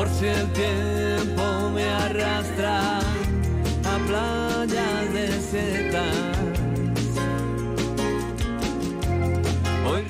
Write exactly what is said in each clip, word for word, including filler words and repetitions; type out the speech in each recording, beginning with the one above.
si el tiempo me arrastra a playas desiertas. Hoy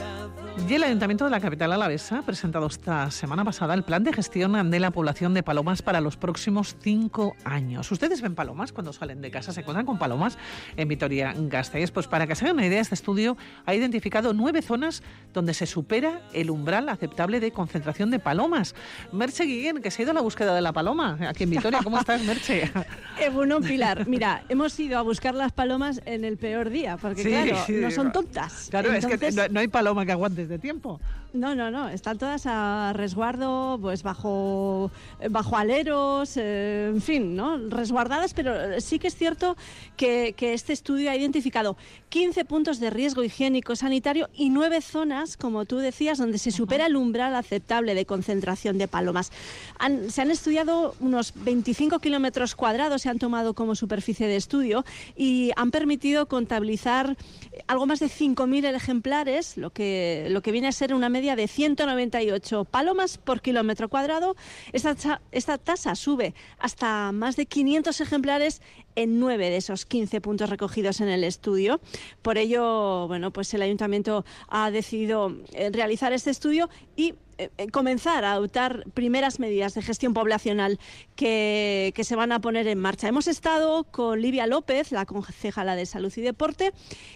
Y el Ayuntamiento de la capital alavesa ha presentado esta semana pasada el plan de gestión de la población de palomas para los próximos cinco años. ¿Ustedes ven palomas cuando salen de casa? ¿Se encuentran con palomas en Vitoria-Gasteiz? Pues para que se hagan una idea, este estudio ha identificado nueve zonas donde se supera el umbral aceptable de concentración de palomas. Merche Guillén, que se ha ido a la búsqueda de la paloma aquí en Vitoria. ¿Cómo estás, Merche? Eh, bueno, Pilar, mira, hemos ido a buscar las palomas en el peor día, porque sí, claro, sí, no son tontas. Claro, Entonces, es que no, no hay paloma que aguante de tiempo. No, no, no, están todas a resguardo, pues bajo, bajo aleros, eh, en fin, ¿no? Resguardadas, pero sí que es cierto que, que este estudio ha identificado quince puntos de riesgo higiénico sanitario y nueve zonas, como tú decías, donde se supera el umbral aceptable de concentración de palomas. Han, se han estudiado unos veinticinco kilómetros cuadrados, se han tomado como superficie de estudio y han permitido contabilizar algo más de cinco mil ejemplares, lo que, lo que viene a ser una media de ciento noventa y ocho palomas por kilómetro cuadrado. Esta, esta tasa sube hasta más de quinientos ejemplares en nueve de esos quince puntos recogidos en el estudio. Por ello, bueno, pues el Ayuntamiento ha decidido realizar este estudio y eh, comenzar a adoptar primeras medidas de gestión poblacional que, que se van a poner en marcha. Hemos estado con Livia López, la concejala de Salud y Deporte,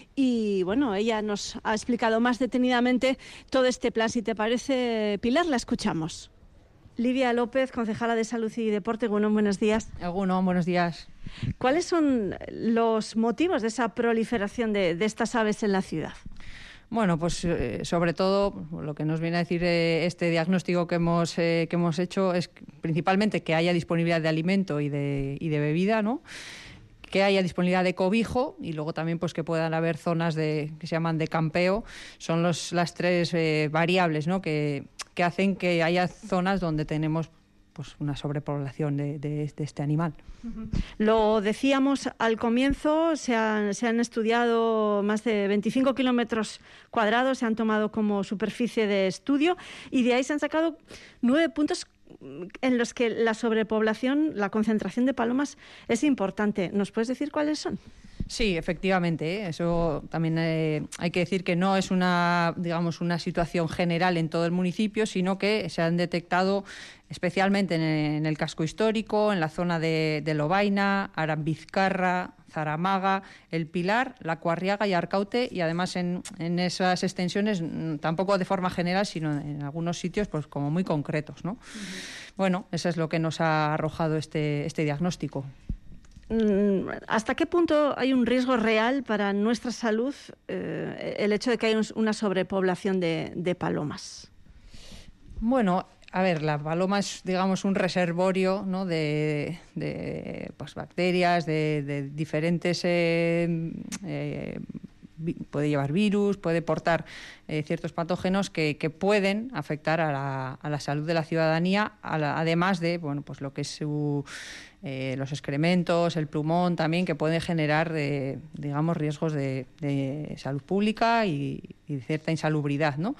y bueno, ella nos ha explicado más detenidamente todo este plan. Si te parece, Pilar, la escuchamos. Livia López, concejala de Salud y Deporte. Bueno, buenos días. Bueno, buenos días. ¿Cuáles son los motivos de esa proliferación de, de estas aves en la ciudad? Bueno, pues eh, sobre todo lo que nos viene a decir eh, este diagnóstico que hemos eh, que hemos hecho es principalmente que haya disponibilidad de alimento y de, y de bebida, ¿no? Que haya disponibilidad de cobijo y luego también pues que puedan haber zonas de que se llaman de campeo. Son los, las tres eh, variables, ¿no? que, que hacen que haya zonas donde tenemos pues una sobrepoblación de, de, de este animal. Uh-huh. Lo decíamos al comienzo, se han, se han estudiado más de veinticinco kilómetros cuadrados, se han tomado como superficie de estudio y de ahí se han sacado nueve puntos en los que la sobrepoblación, la concentración de palomas es importante. ¿Nos puedes decir cuáles son? Sí, efectivamente, ¿eh? Eso también eh, hay que decir que no es una, digamos, una situación general en todo el municipio, sino que se han detectado especialmente en el, en el casco histórico, en la zona de, de Lovaina, Arambizcarra, Zaramaga, El Pilar, La Cuarriaga y Arcaute, y además en, en esas extensiones, tampoco de forma general, sino en algunos sitios pues como muy concretos, ¿no? Uh-huh. Bueno, eso es lo que nos ha arrojado este, este diagnóstico. ¿Hasta qué punto hay un riesgo real para nuestra salud eh, el hecho de que hay una sobrepoblación de, de palomas? Bueno, a ver, la paloma es, digamos, un reservorio, ¿no? de, de pues, bacterias, de, de diferentes... Eh, eh, puede llevar virus, puede portar eh, ciertos patógenos que, que pueden afectar a la, a la salud de la ciudadanía, a la, además de bueno, pues lo que es su, eh, los excrementos, el plumón también, que pueden generar, eh, digamos, riesgos de, de salud pública y, y de cierta insalubridad, ¿no?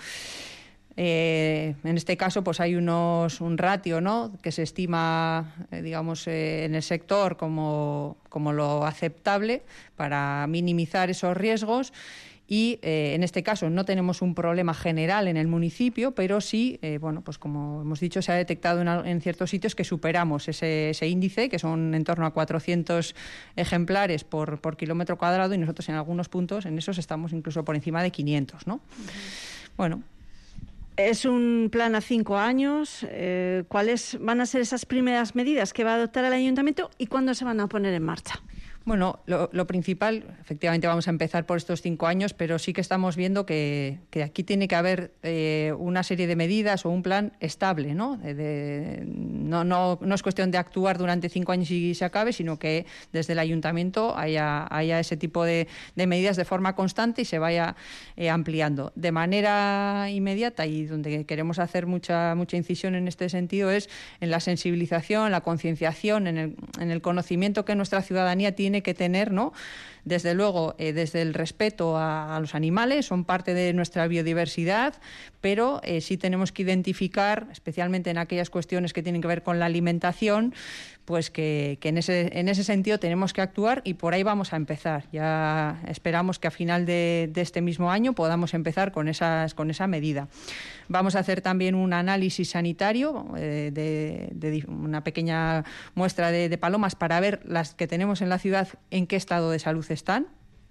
Eh, en este caso, pues hay unos un ratio, ¿no? que se estima, eh, digamos, eh, en el sector como, como lo aceptable para minimizar esos riesgos. Y eh, en este caso no tenemos un problema general en el municipio, pero sí, eh, bueno, pues como hemos dicho, se ha detectado en, en ciertos sitios que superamos ese, ese índice, que son en torno a cuatrocientos ejemplares por, por kilómetro cuadrado, y nosotros en algunos puntos, en esos estamos incluso por encima de quinientos, ¿no? Uh-huh. Bueno. Es un plan a cinco años. Eh, ¿Cuáles van a ser esas primeras medidas que va a adoptar el Ayuntamiento y cuándo se van a poner en marcha? Bueno, lo, lo principal, efectivamente vamos a empezar por estos cinco años, pero sí que estamos viendo que, que aquí tiene que haber eh, una serie de medidas o un plan estable, ¿no? De, de, no, no, no es cuestión de actuar durante cinco años y se acabe, sino que desde el Ayuntamiento haya, haya ese tipo de, de medidas de forma constante y se vaya eh, ampliando. De manera inmediata, y donde queremos hacer mucha, mucha incisión en este sentido, es en la sensibilización, la concienciación, en el, en el conocimiento que nuestra ciudadanía tiene que tener, ¿no? desde luego, eh, desde el respeto a, a los animales, son parte de nuestra biodiversidad, pero eh, sí tenemos que identificar, especialmente en aquellas cuestiones que tienen que ver con la alimentación, pues que, que en ese en ese sentido tenemos que actuar, y por ahí vamos a empezar. Ya esperamos que a final de, de este mismo año podamos empezar con esas con esa medida. Vamos a hacer también un análisis sanitario eh, de, de una pequeña muestra de, de palomas para ver las que tenemos en la ciudad en qué estado de salud están.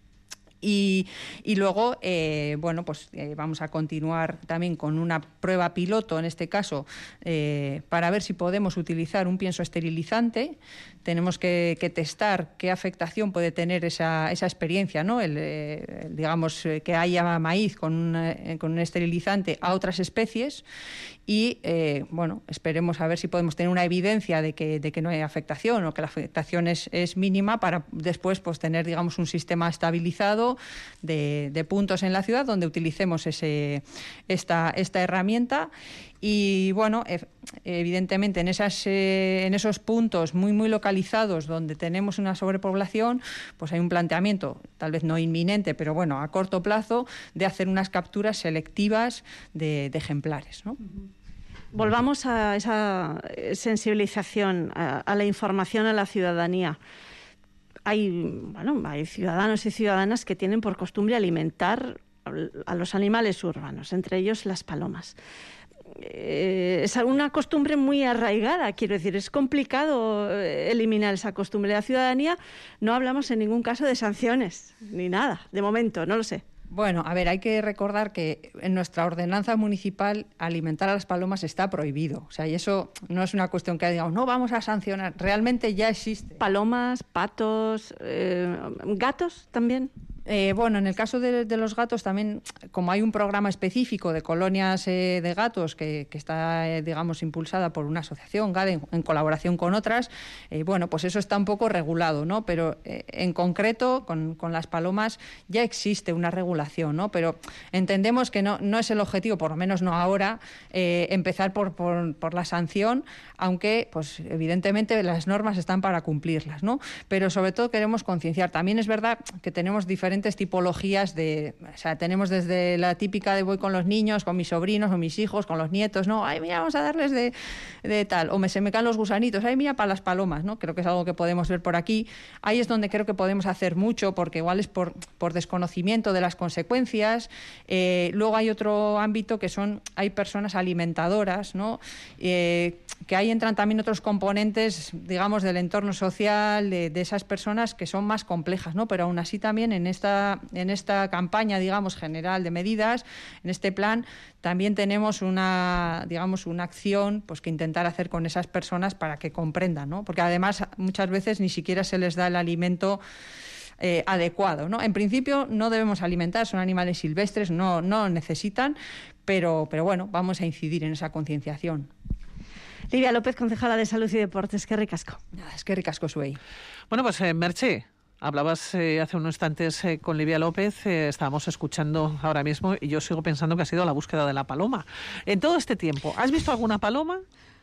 Y, y luego, eh, bueno, pues eh, vamos a continuar también con una prueba piloto, en este caso, eh, para ver si podemos utilizar un pienso esterilizante. Tenemos que, que testar qué afectación puede tener esa, esa experiencia, ¿no? El, eh, digamos, eh, que haya maíz con un, eh, con un esterilizante a otras especies y, eh, bueno, esperemos a ver si podemos tener una evidencia de que, de que no hay afectación o que la afectación es, es mínima, para después pues tener, digamos, un sistema estabilizado de, de puntos en la ciudad donde utilicemos ese, esta, esta herramienta. Y bueno, evidentemente en, esas, eh, en esos puntos muy muy localizados donde tenemos una sobrepoblación, pues hay un planteamiento, tal vez no inminente, pero bueno, a corto plazo, de hacer unas capturas selectivas de, de ejemplares, ¿no? Volvamos a esa sensibilización, a, a la información a la ciudadanía. Hay, bueno, hay ciudadanos y ciudadanas que tienen por costumbre alimentar a los animales urbanos, entre ellos las palomas. Eh, es una costumbre muy arraigada, quiero decir, es complicado eliminar esa costumbre de la ciudadanía. No hablamos en ningún caso de sanciones, ni nada, de momento, no lo sé. Bueno, a ver, hay que recordar que en nuestra ordenanza municipal alimentar a las palomas está prohibido. O sea, y eso no es una cuestión que digamos, no vamos a sancionar, realmente ya existe. Palomas, patos, eh, gatos también. Eh, bueno, en el caso de, de los gatos también, como hay un programa específico de colonias eh, de gatos que, que está, eh, digamos, impulsada por una asociación, GADE, en, en colaboración con otras, eh, bueno, pues eso está un poco regulado, ¿no? Pero eh, en concreto, con, con las palomas ya existe una regulación, ¿no? Pero entendemos que no, no es el objetivo, por lo menos no ahora, eh, empezar por, por, por la sanción, aunque, pues, evidentemente las normas están para cumplirlas, ¿no? Pero sobre todo queremos concienciar. También es verdad que tenemos diferentes diferentes tipologías de, o sea, tenemos desde la típica de voy con los niños, con mis sobrinos, con mis hijos, con los nietos, no, ay, mira, vamos a darles de, de tal, o me, se me caen los gusanitos, ay, mira, para las palomas, ¿no? Creo que es algo que podemos ver por aquí. Ahí es donde creo que podemos hacer mucho, porque igual es por, por desconocimiento de las consecuencias. Eh, luego hay otro ámbito que son, hay personas alimentadoras, ¿no? Eh, que ahí entran también otros componentes, digamos, del entorno social, de, de esas personas que son más complejas, ¿no? Pero aún así también en este Esta, en esta campaña, digamos, general de medidas, en este plan, también tenemos una, digamos, una acción pues que intentar hacer con esas personas para que comprendan, ¿no? Porque además muchas veces ni siquiera se les da el alimento eh, adecuado, ¿no? En principio no debemos alimentar, son animales silvestres, no, no necesitan, pero, pero bueno, vamos a incidir en esa concienciación. Livia López, concejala de Salud y Deportes, qué ricasco. Nada, es que ricasco soy. Bueno, pues eh, Merche, hablabas eh, hace unos instantes eh, con Livia López, eh, estábamos escuchando ahora mismo y yo sigo pensando que ha sido la búsqueda de la paloma. En todo este tiempo, ¿has visto alguna paloma?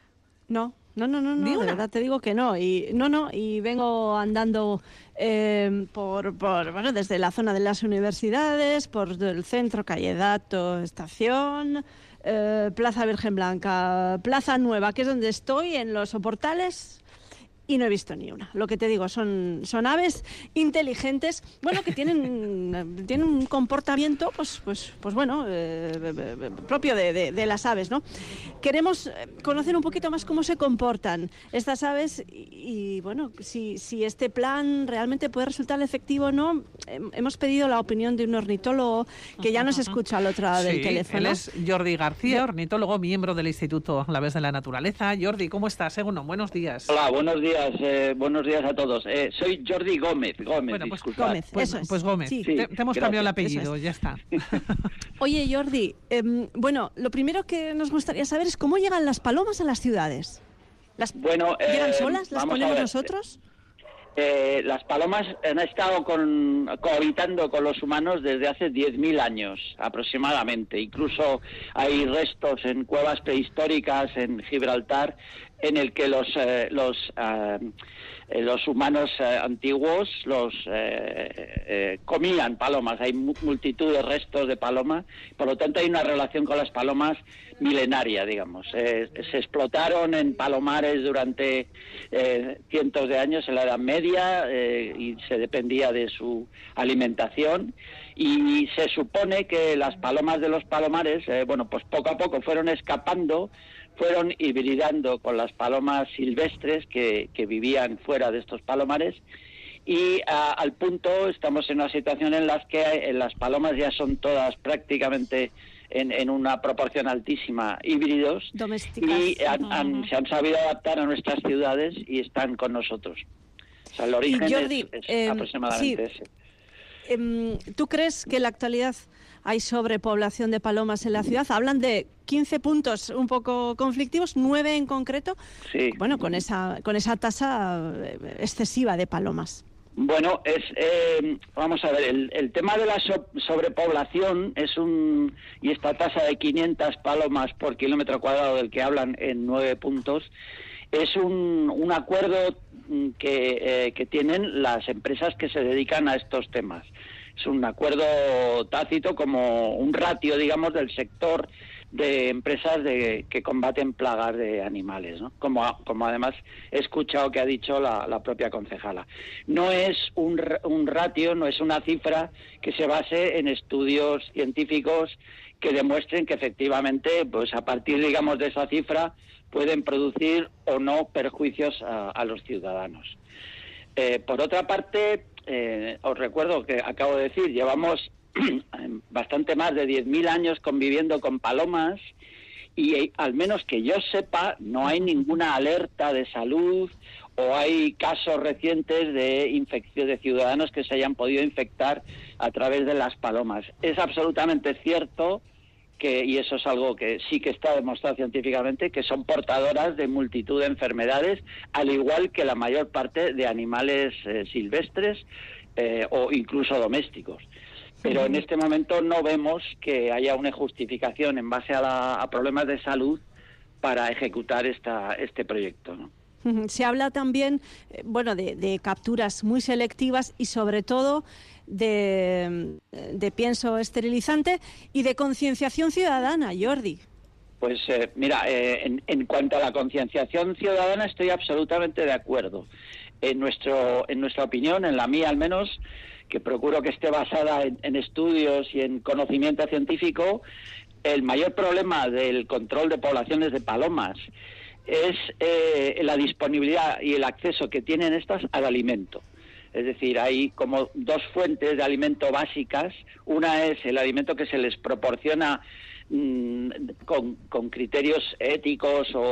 No, no, no, no, no, de verdad te digo que no. Y no, no, y vengo andando eh, por, por, bueno, desde la zona de las universidades, por el centro, calle Dato, estación, eh, Plaza Virgen Blanca, Plaza Nueva, que es donde estoy, en los soportales. Y no he visto ni una. Lo que te digo, son, son aves inteligentes, bueno, que tienen, tienen un comportamiento, pues, pues, pues bueno, eh, propio de, de, de las aves, ¿no? Queremos conocer un poquito más cómo se comportan estas aves y, y bueno, si, si este plan realmente puede resultar efectivo o no. Hemos pedido la opinión de un ornitólogo que ya nos escucha al otro lado sí, del teléfono. Él es Jordi García, ornitólogo, miembro del Instituto Alavés de la Naturaleza. Jordi, ¿cómo estás? Segundo, buenos días. Hola, buenos días. Eh, buenos días a todos. Eh, soy Jordi Gómez. Gómez, bueno, pues, disculpad. Gómez, pues, eso es. Pues Gómez, sí. te, te hemos Gracias. cambiado el apellido, Es. ya está. Oye, Jordi, eh, bueno, lo primero que nos gustaría saber es cómo llegan las palomas a las ciudades. ¿Las bueno, llegan eh, solas? ¿Las ponemos nosotros? Eh, las palomas han estado con, cohabitando con los humanos desde hace diez mil años aproximadamente. Incluso hay restos en cuevas prehistóricas en Gibraltar en el que los eh, los uh, eh, los humanos eh, antiguos los eh, eh, comían palomas. Hay mu- multitud de restos de palomas, por lo tanto hay una relación con las palomas milenaria, digamos. Eh, se explotaron en palomares durante eh, cientos de años en la Edad Media eh, y se dependía de su alimentación, y se supone que las palomas de los palomares, eh, bueno, pues poco a poco fueron escapando, fueron hibridando con las palomas silvestres que, que vivían fuera de estos palomares, y a, al punto estamos en una situación en la que en las palomas ya son todas prácticamente en, en una proporción altísima híbridos, y han, han, se han sabido adaptar a nuestras ciudades y están con nosotros. O sea, el origen y Jordi, es, es eh, aproximadamente sí, ese. Eh, ¿Tú crees que en la actualidad hay sobrepoblación de palomas en la ciudad? Hablan de quince puntos un poco conflictivos, nueve en concreto. Sí. Bueno, con esa con esa tasa excesiva de palomas. Bueno, es eh, vamos a ver, el, el tema de la so- sobrepoblación es un y esta tasa de quinientas palomas por kilómetro cuadrado del que hablan en nueve puntos es un, un acuerdo que, eh, que tienen las empresas que se dedican a estos temas. Es un acuerdo tácito, como un ratio, digamos, del sector de empresas de, que combaten plagas de animales, ¿no? Como, como además he escuchado que ha dicho la, la propia concejala. No es un, un ratio, no es una cifra que se base en estudios científicos que demuestren que efectivamente, pues a partir, digamos, de esa cifra pueden producir o no perjuicios a, a los ciudadanos. Eh, por otra parte, eh, os recuerdo que acabo de decir, llevamos bastante más de diez mil años conviviendo con palomas y, al menos que yo sepa, no hay ninguna alerta de salud o hay casos recientes de infección de ciudadanos que se hayan podido infectar a través de las palomas. Es absolutamente cierto que, y eso es algo que sí que está demostrado científicamente, que son portadoras de multitud de enfermedades, al igual que la mayor parte de animales eh, silvestres eh, o incluso domésticos. Pero en este momento no vemos que haya una justificación en base a, la, a problemas de salud para ejecutar esta, este proyecto, ¿no? Se habla también, bueno, de, de capturas muy selectivas y sobre todo de, de pienso esterilizante y de concienciación ciudadana, Jordi. Pues eh, mira, eh, en, en cuanto a la concienciación ciudadana estoy absolutamente de acuerdo. En, nuestro, en nuestra opinión, en la mía al menos, que procuro que esté basada en, en estudios y en conocimiento científico, el mayor problema del control de poblaciones de palomas es eh, la disponibilidad y el acceso que tienen estas al alimento. Es decir, hay como dos fuentes de alimento básicas. Una es el alimento que se les proporciona mmm, con, con criterios éticos o,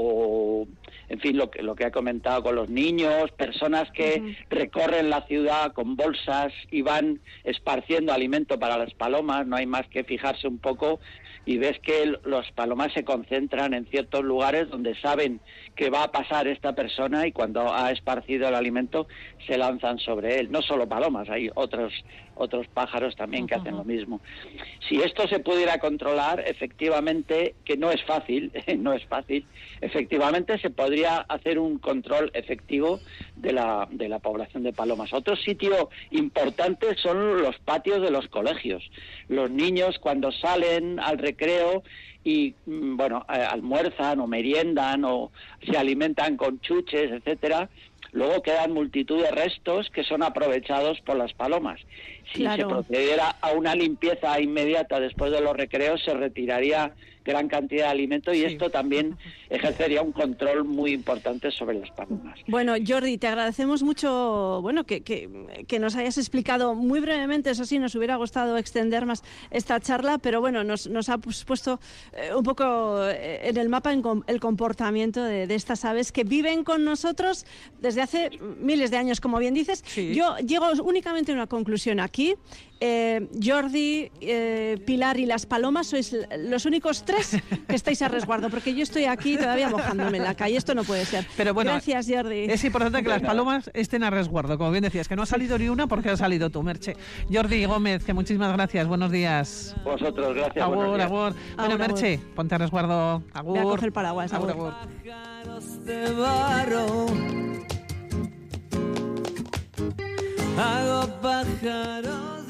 o en fin, lo que, lo que ha comentado con los niños, personas que uh-huh. recorren la ciudad con bolsas y van esparciendo alimento para las palomas. No hay más que fijarse un poco y ves que los palomas se concentran en ciertos lugares donde saben que va a pasar esta persona y cuando ha esparcido el alimento se lanzan sobre él. No solo palomas, hay otros otros pájaros también que hacen lo mismo. Si esto se pudiera controlar, efectivamente, que no es fácil, no es fácil, efectivamente se podría hacer un control efectivo de la, de la población de palomas. Otro sitio importante son los patios de los colegios. Los niños cuando salen al recreo y, bueno, eh, almuerzan o meriendan o se alimentan con chuches, etcétera, luego quedan multitud de restos que son aprovechados por las palomas. Si claro. se procediera a una limpieza inmediata después de los recreos, se retiraría gran cantidad de alimento y sí. esto también ejercería un control muy importante sobre las palomas. Bueno, Jordi, te agradecemos mucho bueno que, que, que nos hayas explicado muy brevemente, eso sí, nos hubiera gustado extender más esta charla, pero bueno, nos, nos ha puesto eh, un poco en el mapa en com- el comportamiento de, de estas aves que viven con nosotros desde hace miles de años, como bien dices. Sí. Yo llego únicamente a una conclusión aquí. Eh, Jordi, eh, Pilar y las palomas sois los únicos tres tres que estáis a resguardo, porque yo estoy aquí todavía mojándome en la calle. Esto no puede ser. Pero bueno, gracias, Jordi. Es importante que las palomas estén a resguardo, como bien decías, que no ha salido ni una porque ha salido tú, Merche. Jordi Gómez, que muchísimas gracias. Buenos días. Vosotros, gracias. Agur, agur. Bueno, Agur, Merche, agur. ponte a resguardo. Agur. Voy a coger el paraguas. Agur, Agur. agur. Pájaros de barro, hago pájaros